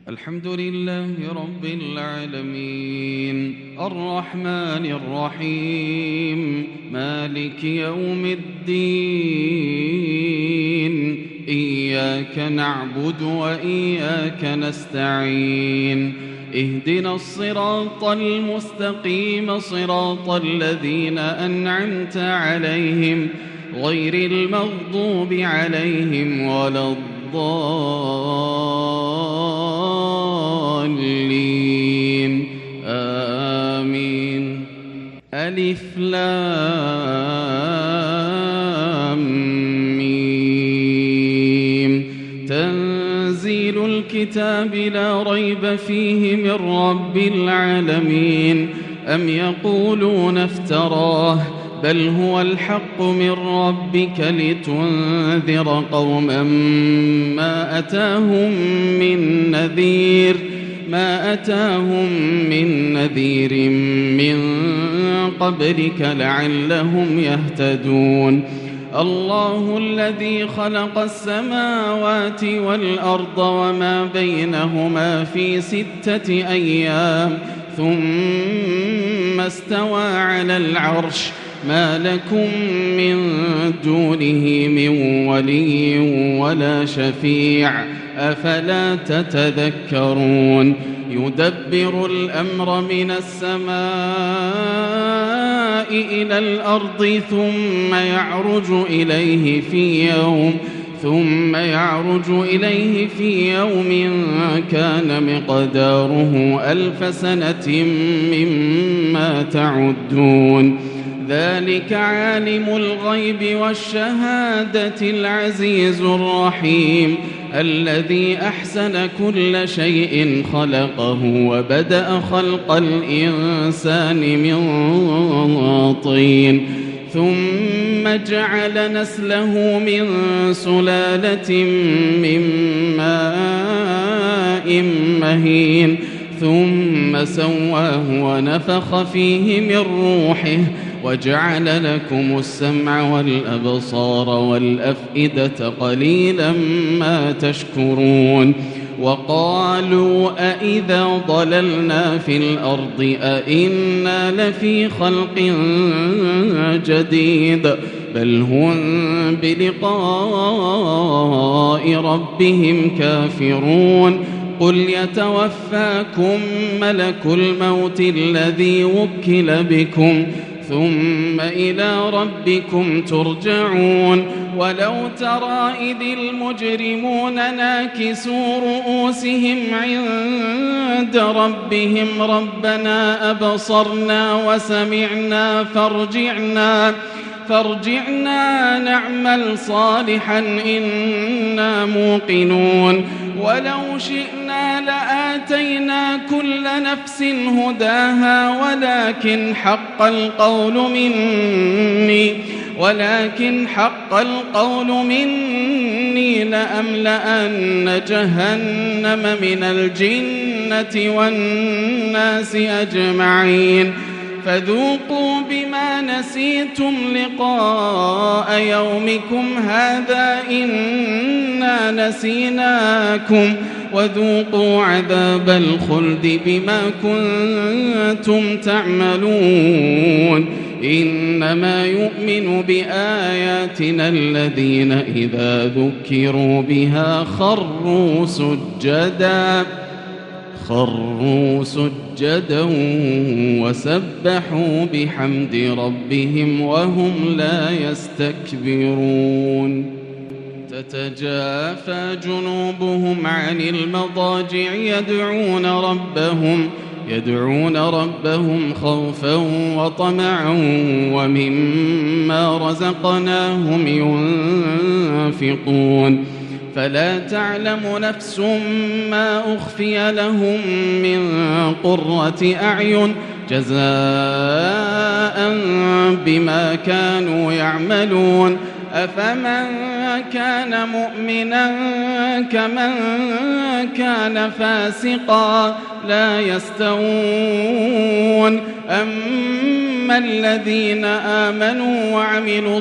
الحمد لله رب العالمين الرحمن الرحيم مالك يوم الدين إياك نعبد وإياك نستعين اهدنا الصراط المستقيم صراط الذين أنعمت عليهم غير المغضوب عليهم ولا الضالين آمين. ألف لام ميم تنزيل الكتاب لا ريب فيه من رب العالمين أم يقولون افتراه بل هو الحق من ربك لتنذر قوما ما أتاهم من نذير من قبلك لعلهم يهتدون. الله الذي خلق السماوات والأرض وما بينهما في 6 أيام ثم استوى على العرش ما لكم من دونه من ولي ولا شفيع أفلا تتذكرون. يدبر الأمر من السماء إلى الأرض ثم يعرج إليه في يوم كان مقداره 1000 سنة مما تعدون. ذلك عالم الغيب والشهادة العزيز الرحيم الذي أحسن كل شيء خلقه وبدأ خلق الإنسان من طين ثم جعل نسله من سلالة من ماء مهين ثم سواه ونفخ فيه من روحه وجعل لكم السمع والأبصار والأفئدة قليلا ما تشكرون. وقالوا أئذا ضللنا في الأرض أئنا لفي خلق جديد بل هم بلقاء ربهم كافرون. قل يتوفاكم ملك الموت الذي وكل بكم ثم إلى ربكم ترجعون. ولو ترى إذ المجرمون ناكسوا رؤوسهم عند ربهم ربنا أبصرنا وسمعنا فارجعنا نعمل صالحا إنا موقنون. ولو شئنا لآتينا كل نفس هداها ولكن حق القول مني لأملأن جهنم من الجنة والناس أجمعين. فذوقوا بما نسيتم لقاء يومكم هذا إنا نسيناكم وذوقوا عذاب الخلد بما كنتم تعملون. إنما يؤمن بآياتنا الذين إذا ذكروا بها خروا سجدا وسبحوا بحمد ربهم وهم لا يستكبرون. تتجافى جنوبهم عن المضاجع يدعون ربهم خوفا وطمعا ومما رزقناهم ينفقون. فلا تعلم نفس ما أخفي لهم من قرة أعين جزاء بما كانوا يعملون. أفمن كان مؤمنا كمن كان فاسقا لا يستوون. أما الذين آمنوا وعملوا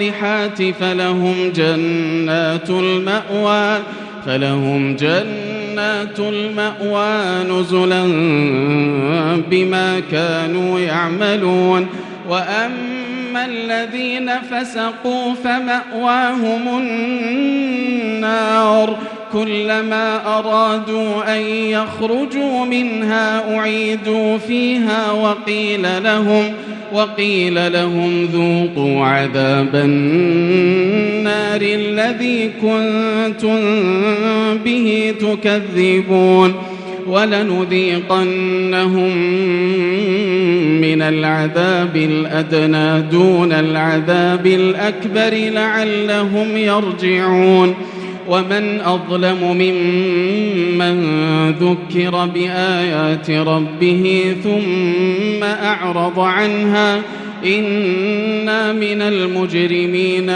الصالحات فلهم جنات جنات المأوى نزلا بما كانوا يعملون وأما الذين فسقوا فمأواهم النار كلما أرادوا أن يخرجوا منها أعيدوا فيها وقيل لهم ذوقوا عذاب النار الذي كنتم به تكذبون ولنذيقنهم من العذاب الأدنى دون العذاب الأكبر لعلهم يرجعون ومن أظلم ممن ذكر بآيات ربه ثم أعرض عنها إنا من المجرمين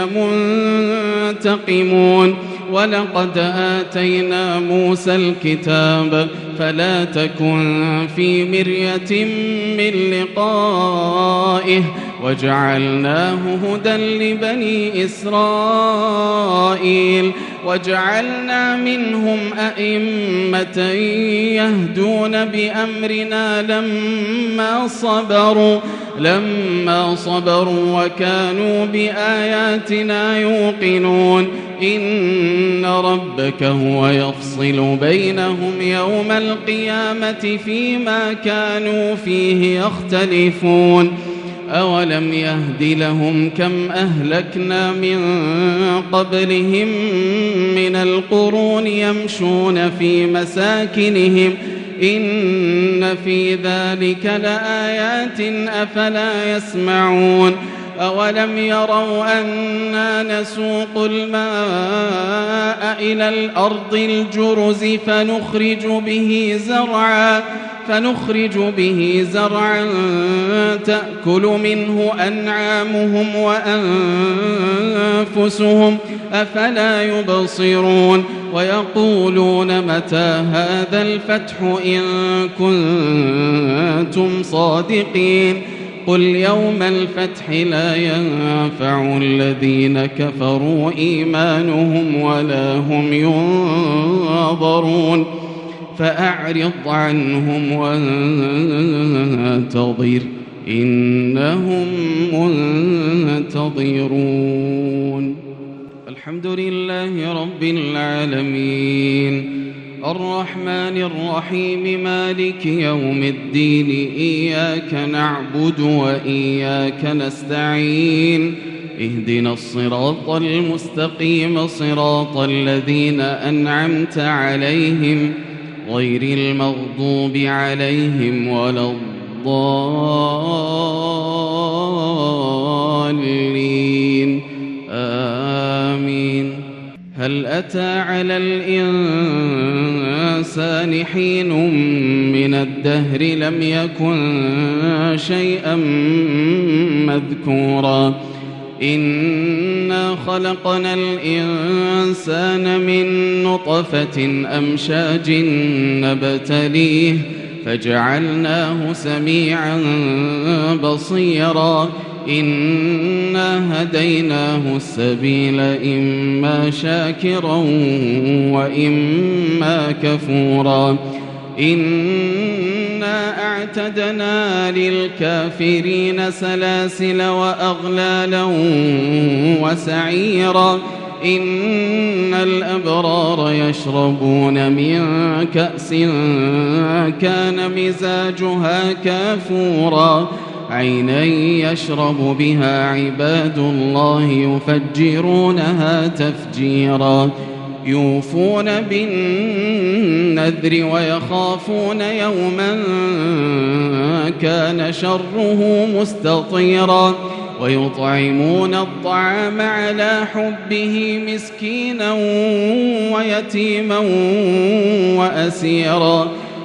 منتقمون ولقد آتينا موسى الكتاب فلا تكن في مرية من لقائه وجعلناه هدى لبني إسرائيل وجعلنا منهم أئمة يهدون بأمرنا لما صبروا وكانوا بآياتنا يوقنون إن ربك هو يفصل بينهم يوم القيامة فيما كانوا فيه يختلفون أولم يهد لهم كم أهلكنا من قبلهم من القرون يمشون في مساكنهم إن في ذلك لآيات أفلا يسمعون أولم يروا أنا نسوق الماء إلى الأرض الجرز فنخرج به زرعا تأكل منه أنعامهم وأنفسهم أفلا يبصرون ويقولون متى هذا الفتح إن كنتم صادقين قل يوم الفتح لا ينفع الذين كفروا إيمانهم ولا هم ينظرون فأعرض عنهم وانتظر إنهم منتظرون الحمد لله رب العالمين الرحمن الرحيم مالك يوم الدين إياك نعبد وإياك نستعين اهدنا الصراط المستقيم صراط الذين أنعمت عليهم غير المغضوب عليهم ولا الضالين آمين هل أتى على الإنسان حين من الدهر لم يكن شيئا مذكورا إنا خلقنا الإنسان من نطفة أمشاج نبتليه فجعلناه سميعا بصيرا إنا هديناه السبيل إما شاكرا وإما كفورا إنا أعتدنا للكافرين سلاسل وأغلالا وسعيرا إن الأبرار يشربون من كأس كان مزاجها كافورا عينا يشرب بها عباد الله يفجرونها تفجيرا يوفون بالنذر ويخافون يوما كان شره مستطيرا ويطعمون الطعام على حبه مسكينا ويتيما وأسيرا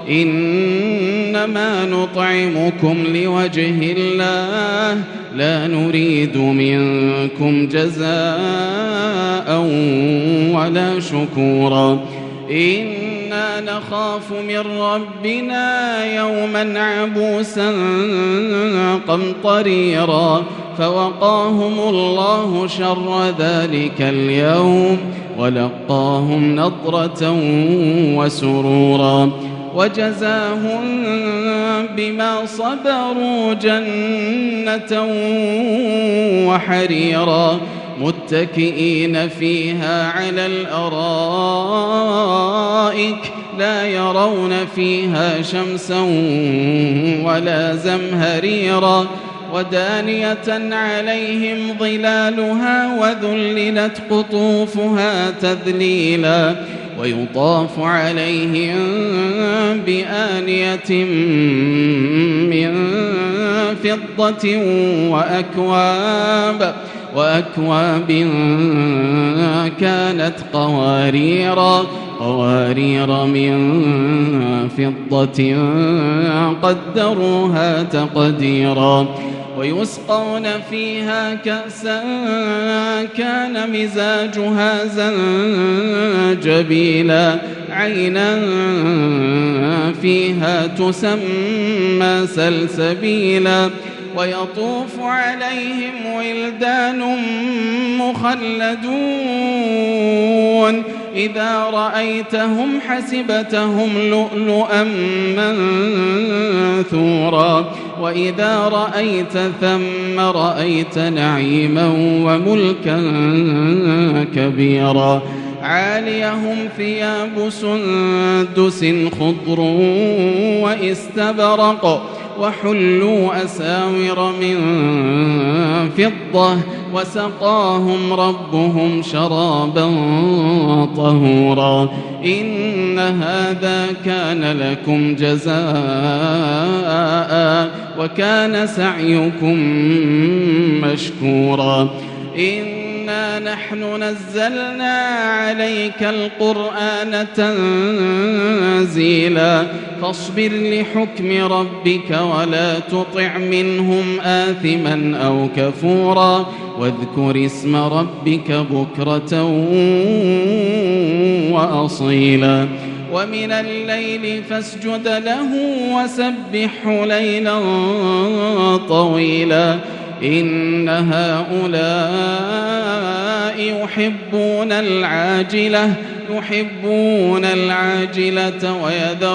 إنما نطعمكم لوجه الله لا نريد منكم جزاء ولا شكورا إنا إنا نخاف من ربنا يوما عبوسا قمطريرا فوقاهم الله شر ذلك اليوم ولقاهم نضرة وسرورا وجزاهم بما صبروا جنة وحريرا متكئين فيها على الأرائك لا يرون فيها شمسا ولا زمهريرا ودانية عليهم ظلالها وذللت قطوفها تذليلا ويطاف عليهم بآنية من فضة وأكواب كانت قوارير من فضة قدروها تقديرا ويسقون فيها كأسا كان مزاجها زنجبيلا عينا فيها تسمى سلسبيلا ويطوف عليهم ولدان مخلدون إذا رأيتهم حسبتهم لؤلؤا منثورا وإذا رأيت ثم رأيت نعيما وملكا كبيرا عاليهم ثياب سندس خضر واستبرق وحلوا أساور من فضة وسقاهم ربهم شرابا طهورا إن هذا كان لكم جزاء وكان سعيكم مشكورا إنا نحن نزلنا عليك القرآن تنزيلا فاصبر لحكم ربك ولا تطع منهم آثما أو كفورا واذكر اسم ربك بكرة وأصيلا ومن الليل فاسجد له وسبحه ليلا طويلا إن هؤلاء يحبون العاجلة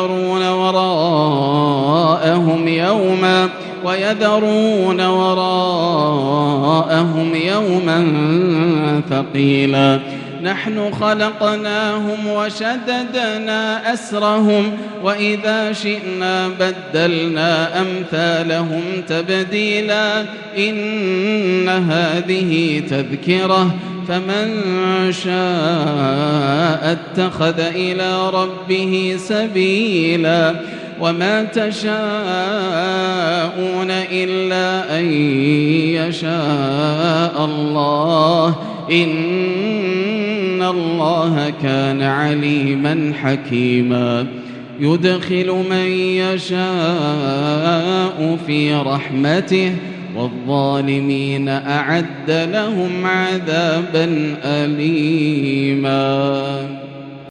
ويذرون وراءهم يوما ثقيلا نحن خلقناهم وشددنا أسرهم وإذا شئنا بدلنا أمثالهم تبديلا إن هذه تذكرة فمن شاء اتخذ إلى ربه سبيلا وما تشاءون إلا أن يشاء الله إن الله كان عليما حكيما يدخل من يشاء في رحمته والظالمين أعد لهم عذابا أليما.